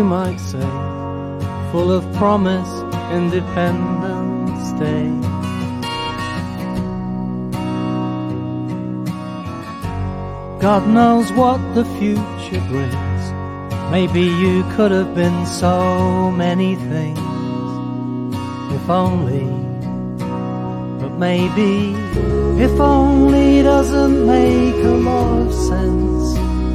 might say, full of promise, Independence Day. God knows what the future brings. Maybe you could have been so many things, if only. But maybe, if only doesn't make a lot of sense.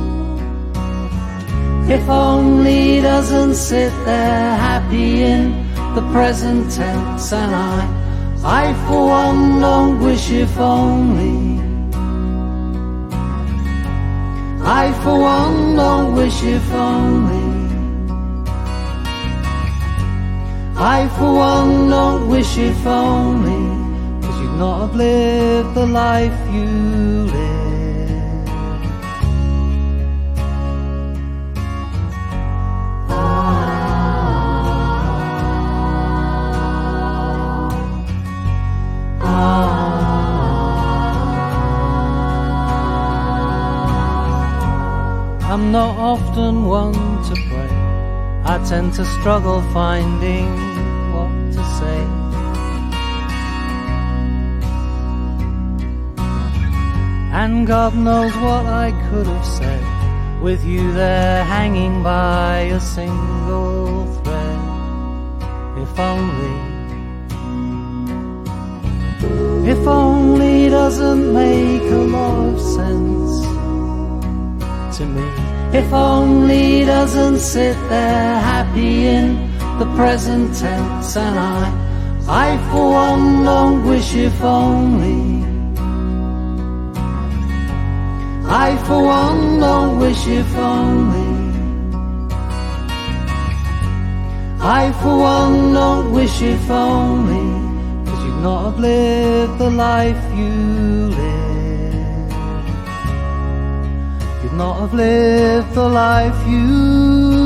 If only doesn't sit there happy in the present tense. And I for one don't wish if only. I for one don't wish if only. I for one don't wish if only, 'cause you'd not have lived the life you live. I'm not often one to pray. I tend to struggle finding what to say. And God knows what I could have said, with you there hanging by a single thread. If only. If only doesn't make a lot of sense to me. If only doesn't sit there happy in the present tense. And I for one don't wish if only. I for one don't wish if only. I for one don't wish if only, 'cause you'd not have lived the life you live. Not have lived the life you